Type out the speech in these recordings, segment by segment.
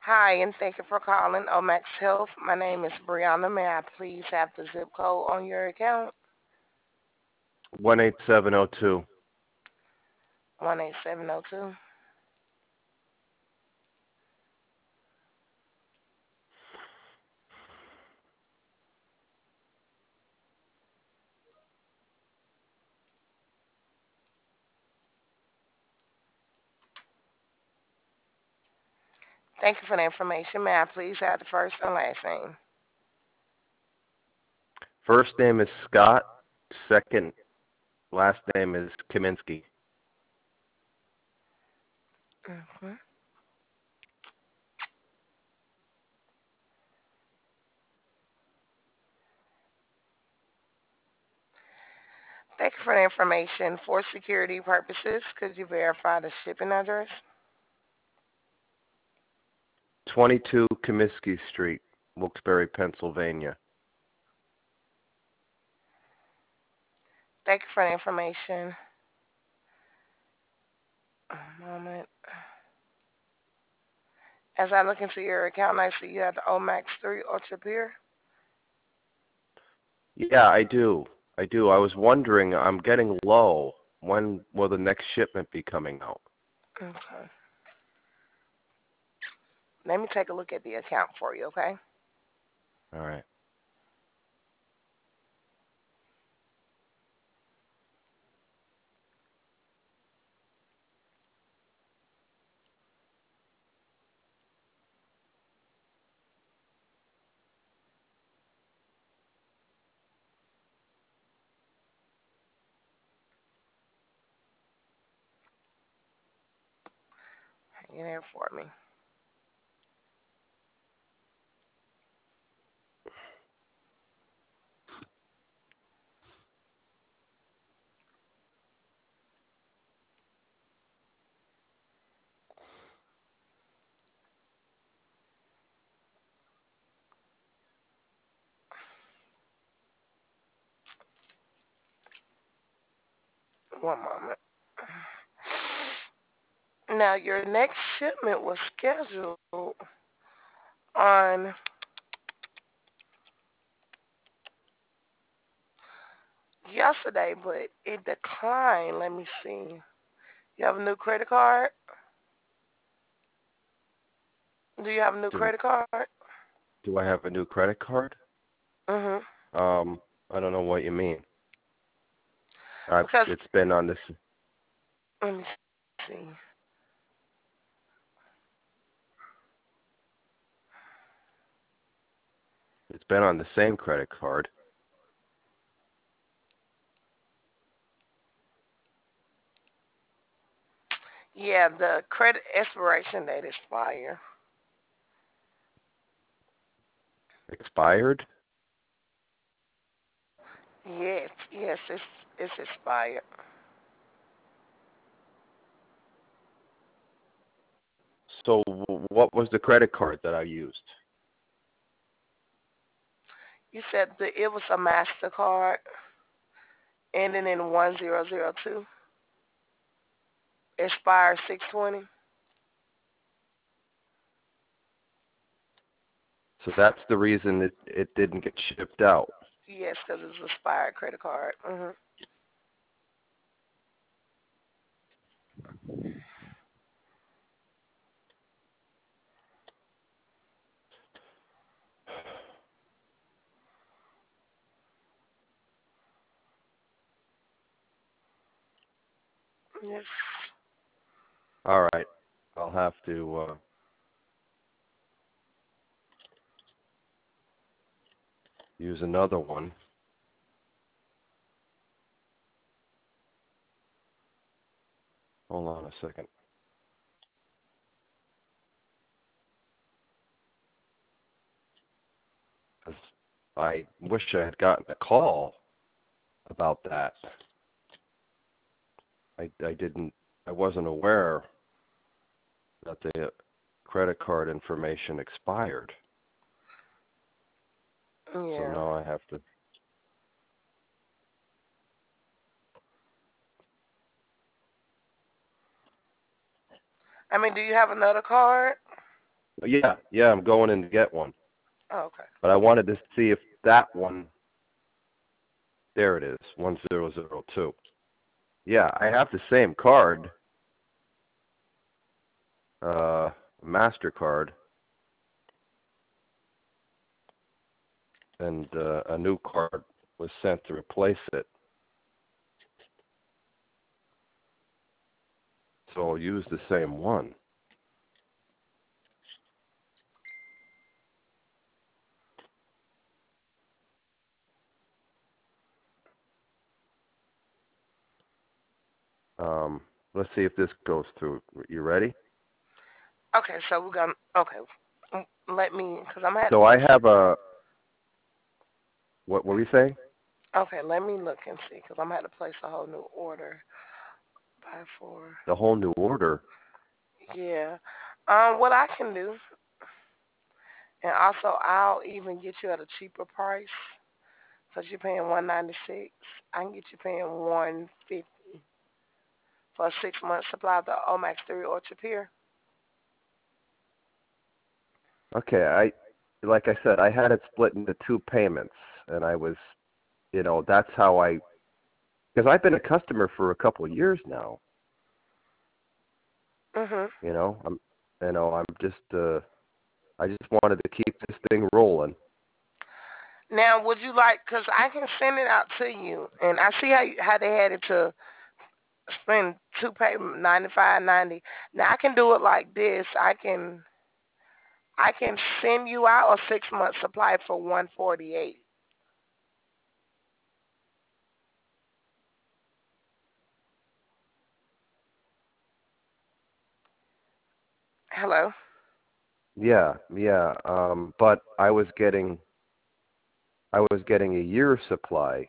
Hi, and thank you for calling Omax Health. My name is Brianna. May I please have the zip code on your account? 18702. 18702. Thank you for the information. May I please have the first and last name? First name is Scott. Second last name is Kaminsky. hmm Thank you for the information. For security purposes, could you verify the shipping address? 22 Comiskey Street, Wilkes-Barre, Pennsylvania. Thank you for the information. A moment. As I look into your account, I see you have the Omax 3 Ultra Pure. Yeah, I do. I do. I was wondering, I'm getting low. When will the next shipment be coming out? Okay. Let me take a look at the account for you, okay? All right. Hang in there for me. One moment. Now, your next shipment was scheduled on yesterday, but it declined. Let me see. You have a new credit card? Do you have a new Do credit card? do I have a new credit card? Mm-hmm. I don't know what you mean. Because It's been on this. let me see. It's been on the same credit card. Yeah, the credit expiration date expired. Expired. Yes, yes, it's expired. So what was the credit card that I used? You said that it was a Mastercard ending in 1002. Expired 620. So that's the reason it didn't get shipped out. Yes, because it's expired credit card. Yes. All right. I'll have to use another one. Hold on a second. 'Cause I wish I had gotten a call about that. I didn't. I wasn't aware that the credit card information expired. So Yeah. now I have to. I mean, do you have another card? Yeah, I'm going in to get one. Oh, okay. But I wanted to see if that one, there it is, 1002. Yeah, I have the same card, uh, MasterCard, and a new card was sent to replace it. So I'll use the same one. Um, let's see if this goes through. You ready? Okay, so we're gonna. Okay, let me, cause I'm gonna have to So I place. have a, what were we saying? Okay, let me look and see, cause I'm gonna have to place a whole new order by four. The whole new order. Yeah. What I can do, and also I'll even get you at a cheaper price, cause you're paying 196. I can get you paying 150 for a 6 month supply of the Omax 3 Orchard Pier. Okay, like I said, I had it split into two payments, and I was, that's how because I've been a customer for a couple of years now. Mhm. You know, I'm just, I just wanted to keep this thing rolling. Now, would you like? Cause I can send it out to you, and I see how they had it to spend two payment 95.90. Now I can do it like this. I can send you out a 6 month supply for 148. Hello. Yeah. But I was getting a year supply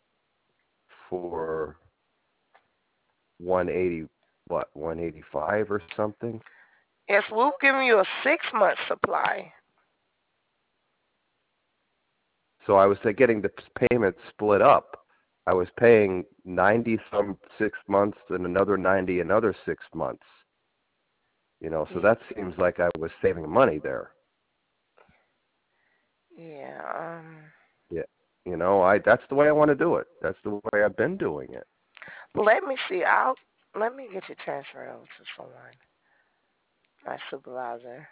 for 180, what, 185 or something. Yes, we're giving you a 6 month supply. So I was getting the payment split up. I was paying 90 some 6 months and another 90 another 6 months. So Yeah. that seems like I was saving money there. Yeah. Yeah. I that's the way I want to do it. That's the way I've been doing it. Let me see. Let me get you transferred over to someone. My supervisor.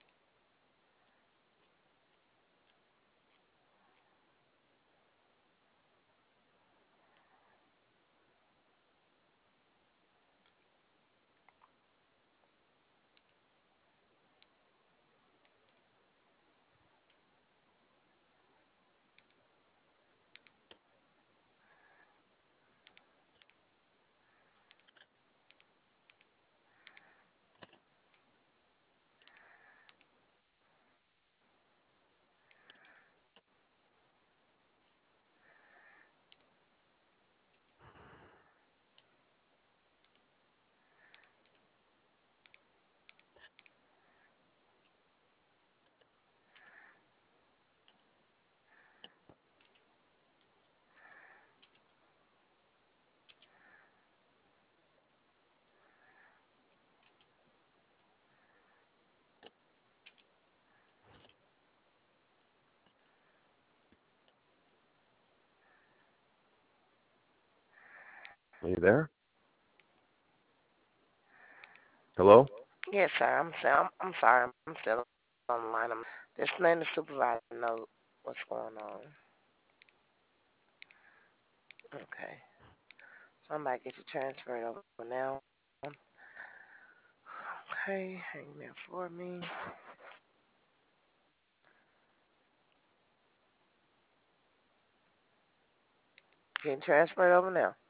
Are you there? Hello? Yes, sir. I'm sorry. I'm still on the line. I'm just letting the supervisor know what's going on. Okay. So I'm about to get you transferred over now. Okay, hang there for me. Getting transferred over now.